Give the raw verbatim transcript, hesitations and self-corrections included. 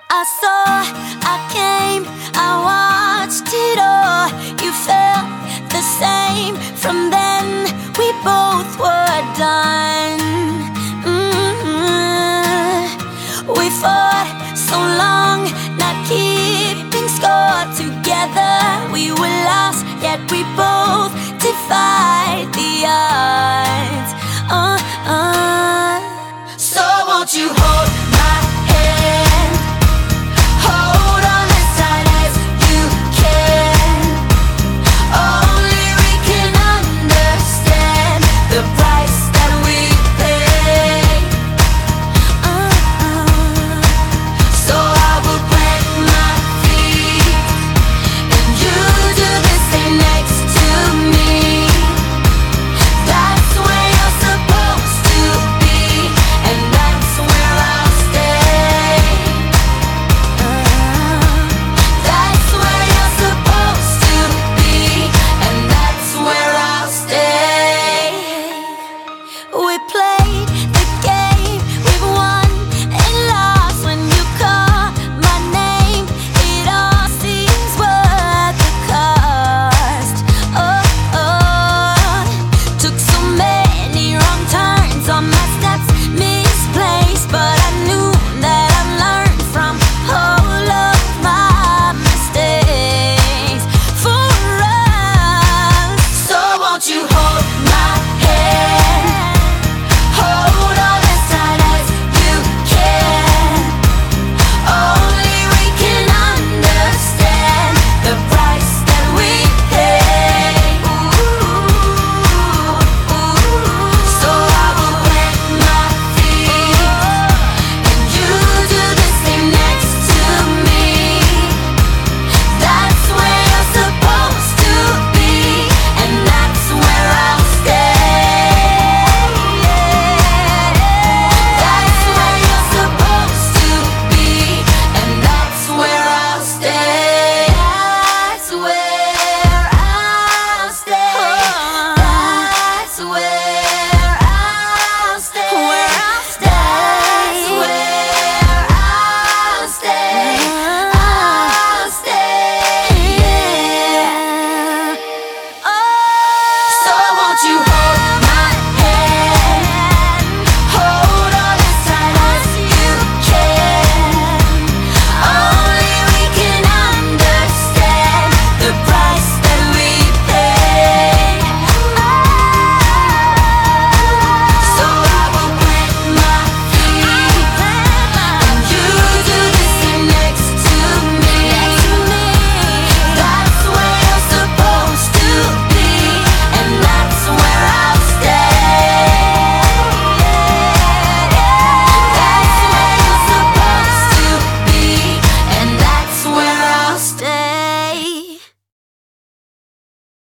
I saw, I came, I watched it all. You felt the same. From then we both were done. mm-hmm. We fought so long, not keeping score. Together we were lost, yet we both defied the odds. uh, uh. So won't you